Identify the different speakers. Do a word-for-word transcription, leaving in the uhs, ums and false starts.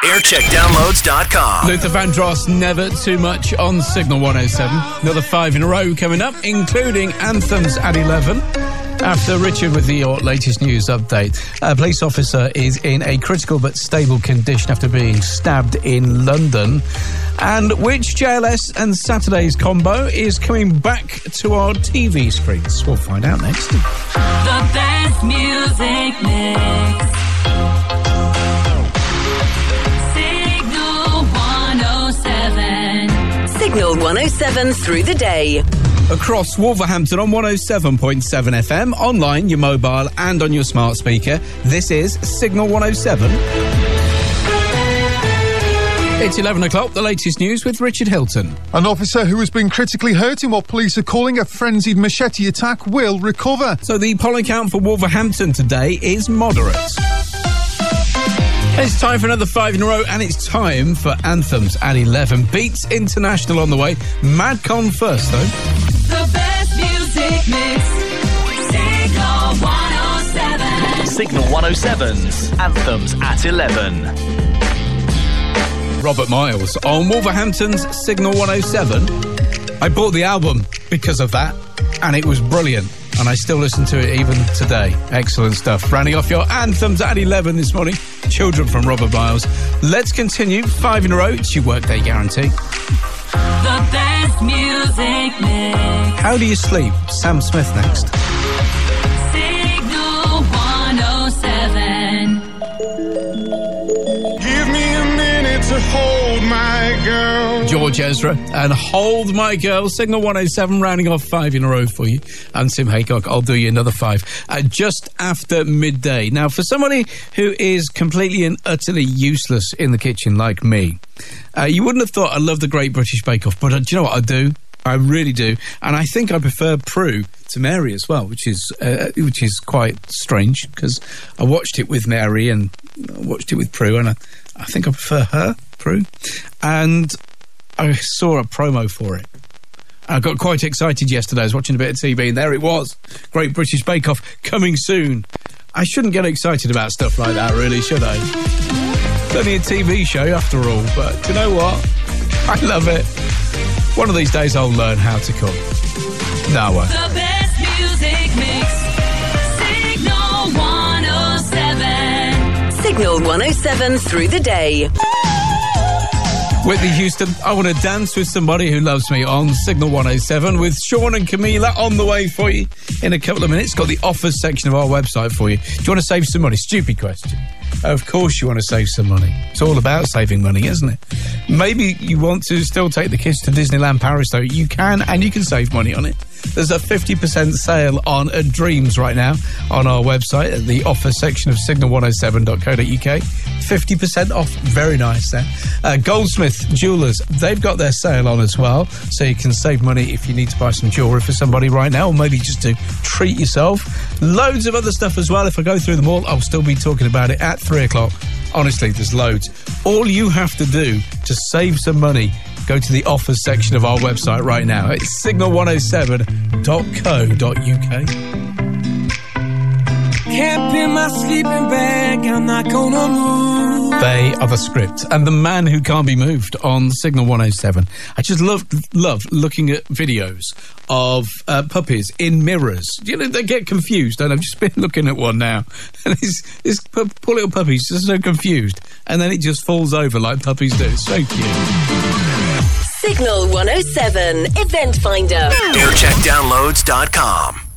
Speaker 1: aircheck downloads dot com.
Speaker 2: Luther Vandross, Never Too Much on Signal one oh seven. Another five in a row coming up, including anthems at eleven. After Richard with your latest news update, a police officer is in a critical but stable condition after being stabbed in London. And which J L S and Saturday's combo is coming back to our T V screens? We'll find out next.
Speaker 3: The best music mix. Signal one oh seven.
Speaker 4: Signal one oh seven through the day.
Speaker 2: Across Wolverhampton on one oh seven point seven F M, online, your mobile and on your smart speaker. This is Signal one oh seven. It's eleven o'clock, the latest news with Richard Hilton.
Speaker 5: An officer who has been critically hurt in what police are calling a frenzied machete attack will recover.
Speaker 2: So the polling count for Wolverhampton today is moderate. It's time for another five in a row, and it's time for anthems at eleven. Beats International on the way. Madcon first, though.
Speaker 3: The best music mix. Signal one oh seven.
Speaker 1: Signal one oh seven's Anthems at eleven.
Speaker 2: Robert Miles on Wolverhampton's Signal one oh seven. I bought the album because of that, and it was brilliant. And I still listen to it even today. Excellent stuff. Rounding off your anthems at eleven this morning. Children from Robert Miles. Let's continue. Five in a row. It's your workday guarantee.
Speaker 3: The best music mix.
Speaker 2: How do you sleep? Sam Smith next.
Speaker 3: Signal one oh seven.
Speaker 6: Give me a minute to hold my girl.
Speaker 2: George Ezra and Hold My Girl. Signal one oh seven, rounding off five in a row for you. And Sim Haycock, I'll do you another five. Uh, just after midday. Now, for somebody who is completely and utterly useless in the kitchen like me, uh, you wouldn't have thought I love the Great British Bake Off, but uh, do you know what I do? I really do. And I think I prefer Prue to Mary as well, which is uh, which is quite strange, because I watched it with Mary and I watched it with Prue, and I, I think I prefer her, Prue. And I saw a promo for it. I got quite excited yesterday. I was watching a bit of T V, and there it was. Great British Bake Off coming soon. I shouldn't get excited about stuff like that, really, should I? It's only a T V show, after all, but do you know what? I love it. One of these days I'll learn how to cook. No, I won't.
Speaker 3: The best music mix. Signal one oh seven.
Speaker 4: Signal one oh seven through the day.
Speaker 2: Whitney Houston, I Want to Dance with Somebody Who Loves Me on Signal one oh seven with Sean and Camila on the way for you in a couple of minutes. Got the offers section of our website for you. Do you want to save some money? Stupid question. Of course you want to save some money. It's all about saving money, isn't it? Maybe you want to still take the kids to Disneyland Paris, though. You can, and you can save money on it. There's a fifty percent sale on uh, Dreams right now on our website at the offer section of signal one oh seven dot co dot uk. fifty percent off. Very nice there. Uh, Goldsmith Jewellers, they've got their sale on as well, so you can save money if you need to buy some jewellery for somebody right now, or maybe just to treat yourself. Loads of other stuff as well. If I go through them all, I'll still be talking about it at three o'clock. Honestly, there's loads. All you have to do to save some money, go to the offers section of our website right now. It's signal one oh seven dot co dot uk.
Speaker 7: Can't pin my sleeping bag, I'm not gonna move.
Speaker 2: They are The Script and The Man Who Can't Be Moved on Signal one oh seven. I just love love looking at videos of uh, puppies in mirrors. You know, they get confused, and I've just been looking at one now. And this, this poor little puppy's just so confused. And then it just falls over like puppies do. It's so cute.
Speaker 4: Signal one oh seven, Event Finder.
Speaker 1: aircheck downloads dot com.